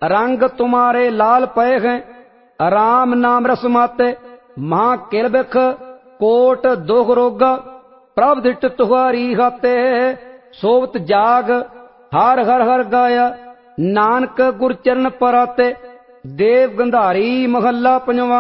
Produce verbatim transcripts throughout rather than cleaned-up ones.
रंग तुम्हारे लाल पए हैं, राम नाम रस माते, महा किल बिख कोट दुख रोगा, प्रभ दिट तुहारी हाते, सोवत जाग हर हर हर गाया, नानक गुरचरण पराते। देव गंधारी महला पंजवा।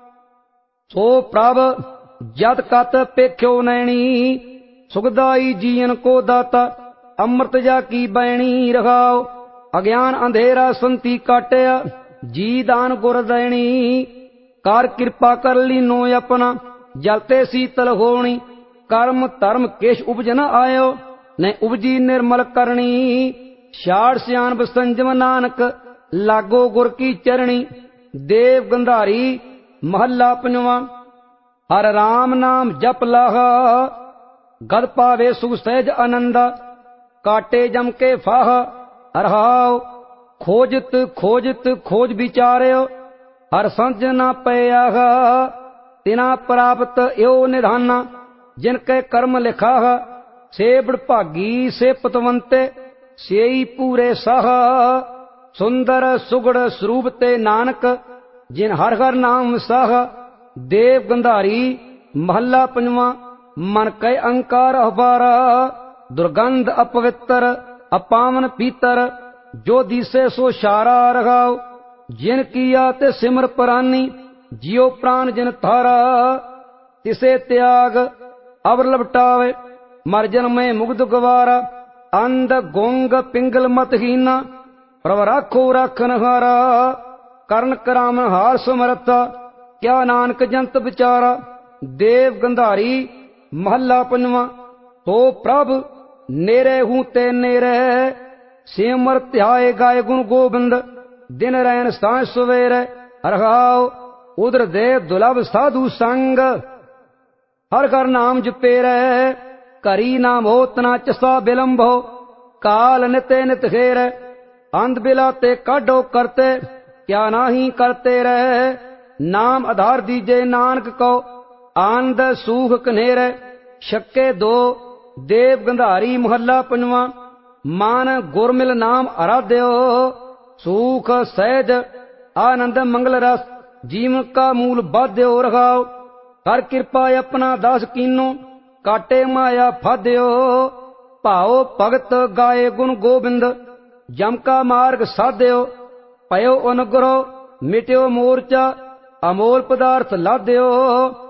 सो प्रभ जद कत पेख्यो नैनी, सुखदाई जीवन को दाता, अमृत जा की बैणी रखाओ, अज्ञान अंधेरा संति काटिया, जी दान गुर दैणी, कार कृपा कर लीनो अपना, जलते शीतल होनी, कर्म धर्म केश उपज न आयो, न उपजी निर्मल करनी, शाड़ सियान संजम नानक, लागो गुर की चरणी। देव गंधारी महला पंजवा। हर राम नाम जप लाहा, गद पावे सुख सहज आनंदा, काटे जम के फाह हरहाओ, खोजत खोजत खोज विचार्यो, हर संज न पयाह, तिना प्राप्त यो निधाना, जिनके कर्म लिखा, से बड़भागी से पतवंते, सेई पूरे साह, सुंदर सुगड़ स्वरूप ते नानक, जिन हर हर नाम साह। देव गंधारी महला पंजवा। मन कै अंकार अहबारा, दुर्गंध अपवित्र अपावन पीतर, जो दिसे सो शारा रखाओ, जिन किया ते सिमर परानी, जियो प्राण जिन थारा, तिसे त्याग अवर लपटावे, मर्जन में मुग्ध गवारा, अंध गोंग पिंगल मतहीना, प्रभ राखो राखन हारा, करण कराम हार समर्था, क्या नानक जंत विचारा। देव गंधारी महला पंजवा। तो प्रभ नेरे हूं ते नेरे, सिमर ध्याए गाय गुण गोबिंद, दिन रैन सांझ सवेरे, रखाओ उदर दे दुलभ साधु संग, हर हर नाम जपेरे, करी नाम हो तना चसा विलंब हो, काल निते नित खेर, अंध बिलाते काढो करते, क्या नाही करते रहे, नाम आधार दीजे नानक को, आनंद सूख कनेरे, शक्के दो। देव गंधारी महला पंजवा। मान गुरमिल नाम आराध्यो, सूख सहज आनंद मंगल रस, जीवन का मूल बाध्यो रखाओ, हर कृपा अपना दास कीनो, काटे माया फाध्यो, भाओ भगत गाए गुण गोबिंद, जम का मार्ग साध्यो, पयो अनुग्रह मिट्यो मोर्चा, अमोल पदार्थ लाध्यो,